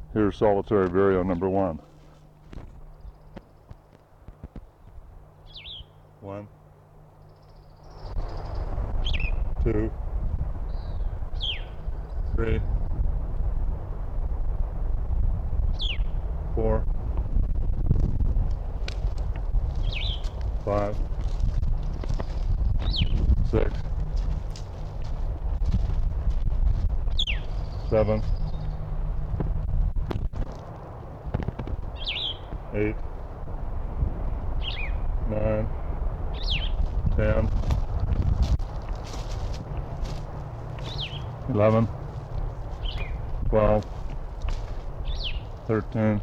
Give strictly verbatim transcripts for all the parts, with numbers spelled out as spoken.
Here's solitary vireo number one. One, two, three, four, five, six, seven, eight, nine, ten, eleven, twelve, thirteen,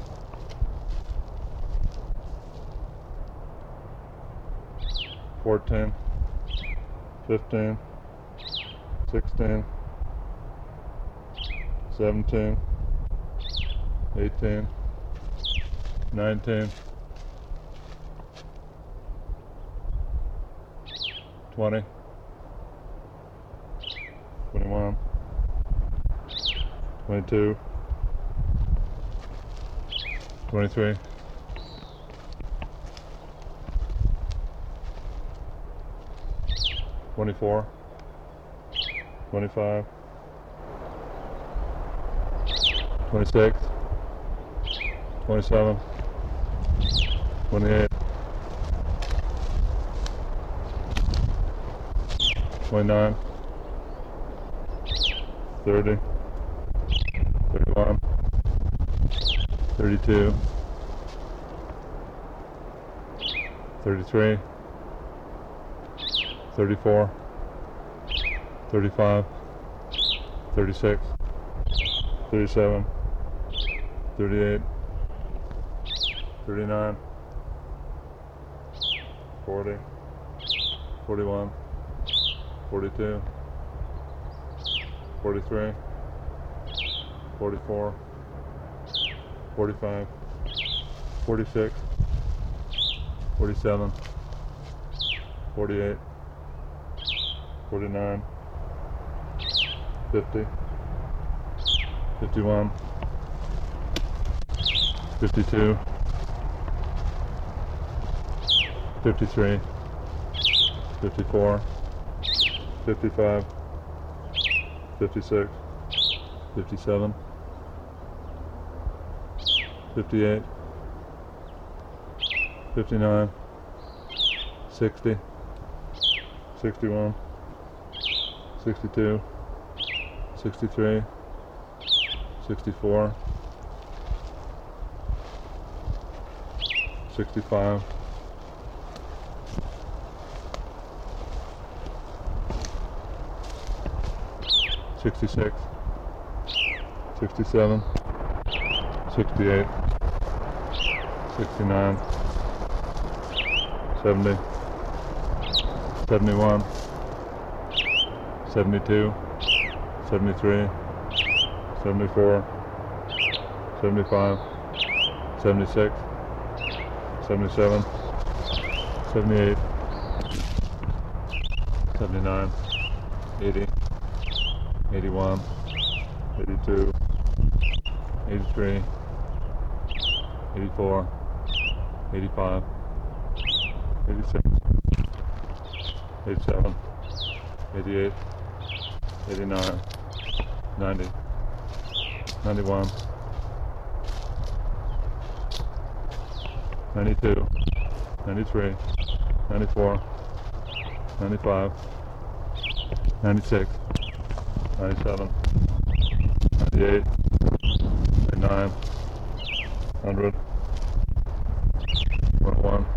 fourteen, fifteen, sixteen, seventeen, eighteen, nineteen, twenty, twenty-one, twenty-two, twenty-three, twenty-four, twenty-five, twenty-six, twenty-seven, twenty-eight, twenty-nine, thirty, thirty-one, thirty-two, thirty-three, thirty-four, thirty-five, thirty-six, thirty-seven, thirty-eight, thirty-nine, forty, forty-one, forty-two, forty-three, forty-four, forty-five, forty-six, forty-seven, forty-eight, forty-nine, fifty, fifty-one, fifty-two, fifty-three, fifty-four, fifty-five, fifty-six, fifty-seven, fifty-eight, fifty-nine, sixty, sixty-one, sixty-two, sixty-three, sixty-four, sixty-five, sixty-six, sixty-seven, sixty-eight, sixty-nine, seventy, seventy-one, seventy-two, seventy-three, seventy-four, seventy-five, seventy-six, seventy-seven, seventy-eight, seventy-nine, eighty, eighty-one, eighty-two, eighty-three, eighty-four, eighty-five, eighty-six, eighty-seven, eighty-eight, eighty-nine, ninety, ninety-one, ninety-two, ninety-three, ninety-four, ninety-five, ninety-six, ninety-seven, ninety-eight, ninety-nine, one hundred.